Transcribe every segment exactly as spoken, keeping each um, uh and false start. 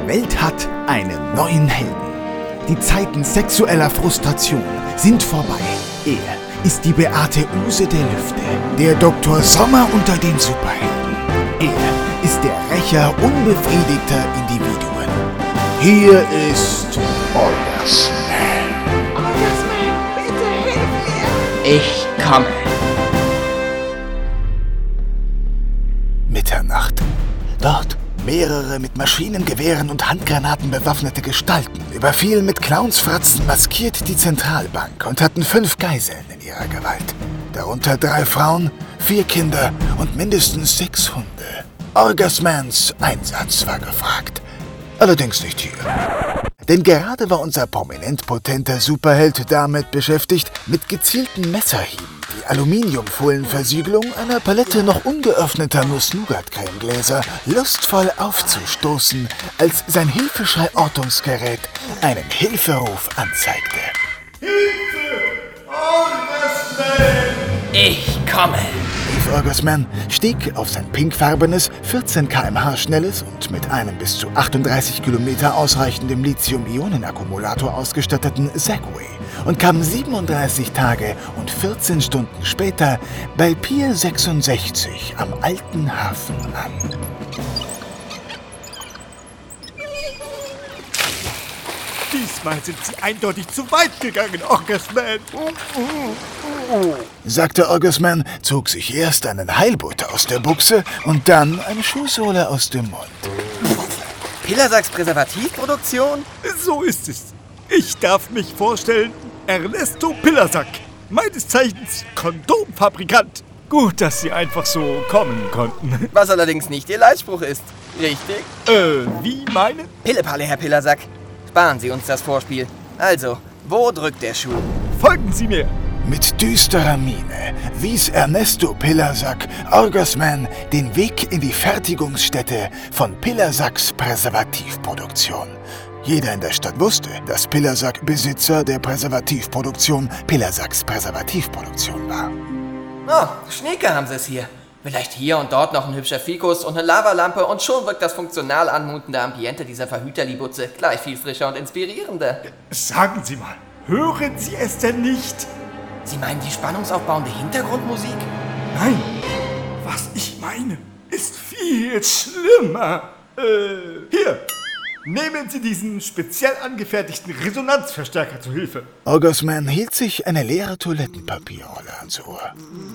Die Welt hat einen neuen Helden. Die Zeiten sexueller Frustration sind vorbei. Er ist die Beate Uhse der Lüfte, der Doktor Sommer unter den Superhelden. Er ist der Rächer unbefriedigter Individuen. Hier ist Orgasman. Orgasman, bitte hilf mir! Ich komme. Mitternacht. Dort mehrere mit Maschinengewehren und Handgranaten bewaffnete Gestalten überfielen mit Clownsfratzen maskiert die Zentralbank und hatten fünf Geiseln in ihrer Gewalt. Darunter drei Frauen, vier Kinder und mindestens sechs Hunde. Orgasmans Einsatz war gefragt. Allerdings nicht hier. Denn gerade war unser prominent potenter Superheld damit beschäftigt, mit gezielten Messerhieben die Aluminiumfohlenversiegelung einer Palette noch ungeöffneter Nuss-Nougat-Cremegläser lustvoll aufzustoßen, als sein Hilfeschrei-Ortungsgerät einen Hilferuf anzeigte. Hilfe! Orgasman! Ich komme. Rief Orgasman, stieg auf sein pinkfarbenes, vierzehn Kilometer pro Stunde schnelles und mit einem bis zu achtunddreißig Kilometer ausreichendem Lithium-Ionen-Akkumulator ausgestatteten Segway und kam siebenunddreißig Tage und vierzehn Stunden später bei Pier sechsundsechzig am Alten Hafen an. Diesmal sind Sie eindeutig zu weit gegangen, Orgasman. Sagte Orgasman, zog sich erst einen Heilbutt aus der Buchse und dann eine Schuhsohle aus dem Mund. Pilasacks Präservativproduktion? So ist es. Ich darf mich vorstellen, Ernesto Pilasack, meines Zeichens Kondomfabrikant. Gut, dass Sie einfach so kommen konnten. Was allerdings nicht Ihr Leitspruch ist. Richtig? Äh, wie meine? Pillepalle, Herr Pilasack. Sparen Sie uns das Vorspiel. Also, wo drückt der Schuh? Folgen Sie mir. Mit düsterer Miene wies Ernesto Pilasack Orgasman den Weg in die Fertigungsstätte von Pilasacks Präservativproduktion. Jeder in der Stadt wusste, dass Pilasack Besitzer der Präservativproduktion Pilasacks Präservativproduktion war. Oh, Schneeke haben Sie es hier. Vielleicht hier und dort noch ein hübscher Fikus und eine Lavalampe und schon wirkt das funktional anmutende Ambiente dieser Verhüterlibutze gleich viel frischer und inspirierender. Sagen Sie mal, hören Sie es denn nicht? Sie meinen die spannungsaufbauende Hintergrundmusik? Nein, was ich meine, ist viel schlimmer. Äh, hier, nehmen Sie diesen speziell angefertigten Resonanzverstärker zu Hilfe. Orgasman hielt sich eine leere Toilettenpapierrolle ans Ohr.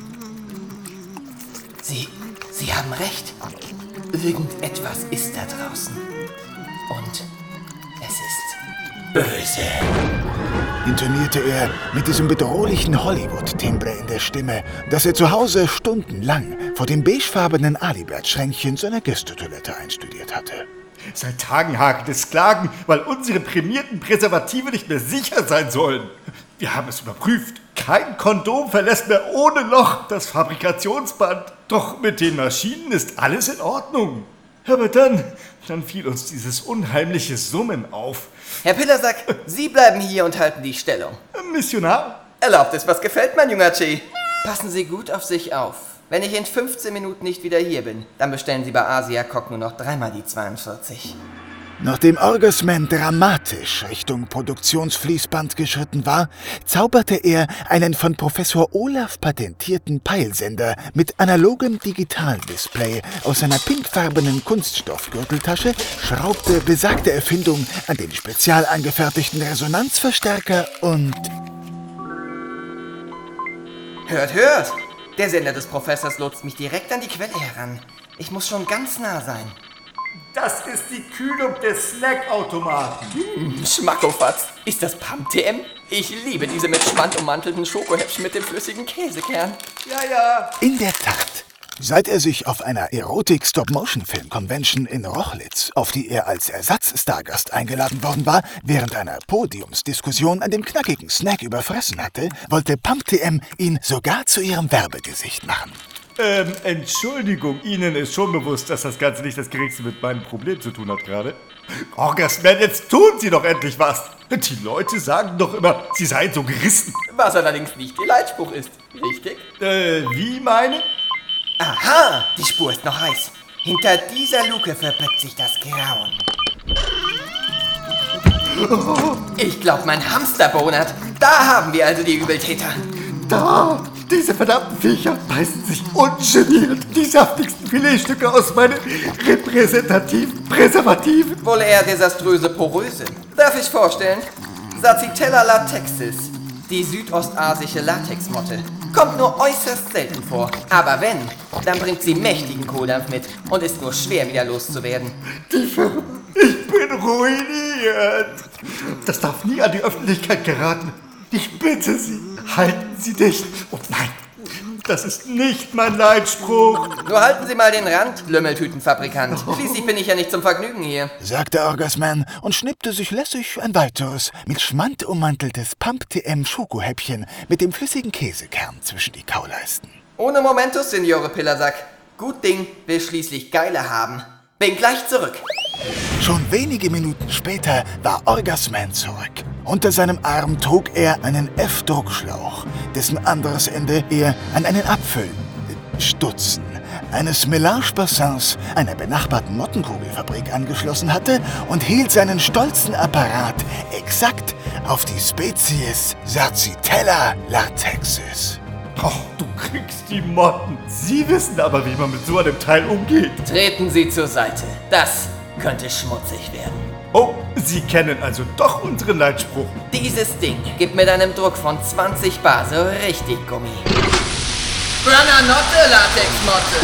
Sie, Sie haben recht. Irgendetwas ist da draußen. Und es ist böse. Intonierte er mit diesem bedrohlichen Hollywood-Timbre in der Stimme, das er zu Hause stundenlang vor dem beigefarbenen Alibert-Schränkchen seiner Gästetoilette einstudiert hatte. Seit Tagen hakt es Klagen, weil unsere prämierten Präservative nicht mehr sicher sein sollen. Wir haben es überprüft. Kein Kondom verlässt mehr ohne Loch das Fabrikationsband. Doch mit den Maschinen ist alles in Ordnung. Aber dann, dann fiel uns dieses unheimliche Summen auf. Herr Pilasack, Sie bleiben hier und halten die Stellung. Missionar? Erlaubt es, was gefällt, mein junger Che. Passen Sie gut auf sich auf. Wenn ich in fünfzehn Minuten nicht wieder hier bin, dann bestellen Sie bei Asia Cock nur noch dreimal die zweiundvierzig. Nachdem Orgasman dramatisch Richtung Produktionsfließband geschritten war, zauberte er einen von Professor Olaf patentierten Peilsender mit analogem Digitaldisplay aus seiner pinkfarbenen Kunststoffgürteltasche, schraubte besagte Erfindung an den spezial angefertigten Resonanzverstärker und... Hört, hört! Der Sender des Professors lotst mich direkt an die Quelle heran. Ich muss schon ganz nah sein. Das ist die Kühlung des Snackautomaten. Hm, Schmackofatz. Ist das Pump-T M? Ich liebe diese mit Schmand ummantelten Schokohäppchen mit dem flüssigen Käsekern. Ja, ja. In der Tat. Seit er sich auf einer Erotik-Stop-Motion-Film-Convention in Rochlitz, auf die er als Ersatz-Stargast eingeladen worden war, während einer Podiumsdiskussion an dem knackigen Snack überfressen hatte, wollte Pump-T M ihn sogar zu ihrem Werbegesicht machen. Ähm, Entschuldigung, Ihnen ist schon bewusst, dass das Ganze nicht das Geringste mit meinem Problem zu tun hat gerade. Orgasman, jetzt tun Sie doch endlich was! Die Leute sagen doch immer, Sie seien so gerissen. Was allerdings nicht Ihr Leitspruch ist, richtig? Äh, wie meine? Aha, die Spur ist noch heiß. Hinter dieser Luke verbirgt sich das Grauen. Ich glaube, mein Hamster bonert. Da haben wir also die Übeltäter. Da! Diese verdammten Viecher beißen sich ungeniert die saftigsten Filetstücke aus meinen repräsentativen Präservativen. Wohl eher desaströse Poröse. Darf ich vorstellen? Sazitella latexis, die südostasische Latexmotte. Kommt nur äußerst selten vor. Aber wenn, dann bringt sie mächtigen Kohldampf mit und ist nur schwer wieder loszuwerden. Die Firma, ich bin ruiniert. Das darf nie an die Öffentlichkeit geraten. Ich bitte Sie, halten Sie dicht. Oh nein, das ist nicht mein Leitspruch. Nur halten Sie mal den Rand, Lümmeltütenfabrikant. Schließlich bin ich ja nicht zum Vergnügen hier. Sagte Orgasman und schnippte sich lässig ein weiteres, mit Schmand ummanteltes Pump-T M-Schokohäppchen mit dem flüssigen Käsekern zwischen die Kauleisten. Ohne Momentus, Signore Pillersack. Gut Ding will schließlich Geile haben. Bin gleich zurück. Schon wenige Minuten später war Orgasman zurück. Unter seinem Arm trug er einen F-Druckschlauch, dessen anderes Ende er an einen Apfel, Stutzen, eines Mélange-Bassins einer benachbarten Mottenkugelfabrik angeschlossen hatte und hielt seinen stolzen Apparat exakt auf die Spezies Sazitella latexis. Oh, du kriegst die Motten. Sie wissen aber, wie man mit so einem Teil umgeht. Treten Sie zur Seite. Das könnte schmutzig werden. Oh, Sie kennen also doch unseren Leitspruch. Dieses Ding gibt mit einem Druck von zwanzig Bar so richtig Gummi. Grananotte Latexmotte.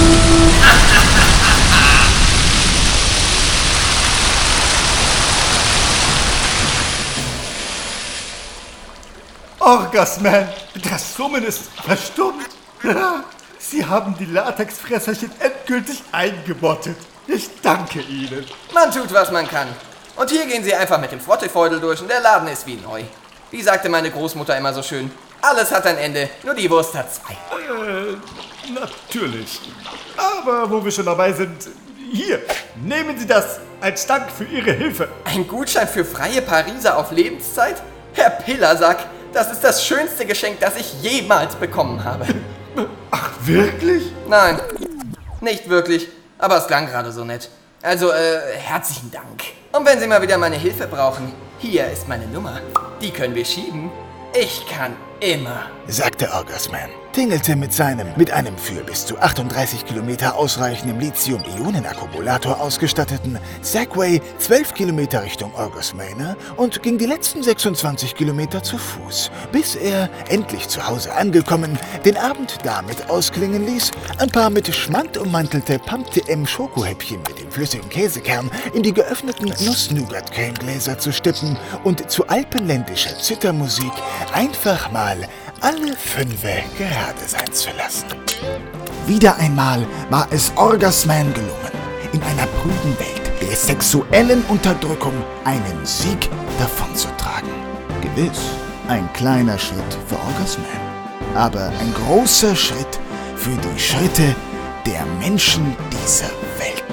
Orgasman, das Summen ist verstummt. Sie haben die Latexfresserchen endgültig eingemottet. Ich danke Ihnen. Man tut, was man kann. Und hier gehen Sie einfach mit dem Frottefeudel durch und der Laden ist wie neu. Wie sagte meine Großmutter immer so schön, alles hat ein Ende, nur die Wurst hat zwei. Äh, natürlich. Aber wo wir schon dabei sind, hier, nehmen Sie das als Dank für Ihre Hilfe. Ein Gutschein für freie Pariser auf Lebenszeit? Herr Pillersack, das ist das schönste Geschenk, das ich jemals bekommen habe. Ach, wirklich? Nein, nicht wirklich. Aber es klang gerade so nett. Also, äh, herzlichen Dank. Und wenn Sie mal wieder meine Hilfe brauchen, hier ist meine Nummer. Die können wir schieben. Ich kann immer. Sagte Orgasman, tingelte mit seinem, mit einem für bis zu achtunddreißig Kilometer ausreichenden Lithium-Ionen-Akkumulator ausgestatteten Segway zwölf Kilometer Richtung Orgasmane und ging die letzten sechsundzwanzig Kilometer zu Fuß, bis er, endlich zu Hause angekommen, den Abend damit ausklingen ließ, ein paar mit Schmand ummantelte Pump-T M-Schokohäppchen mit dem flüssigen Käsekern in die geöffneten Nuss-Nougat-Cremegläser zu stippen und zu alpenländischer Zittermusik einfach mal alle Fünfe gerade sein zu lassen. Wieder einmal war es Orgasman gelungen, in einer prüden Welt der sexuellen Unterdrückung einen Sieg davonzutragen. Gewiss, ein kleiner Schritt für Orgasman, aber ein großer Schritt für die Schritte der Menschen dieser Welt.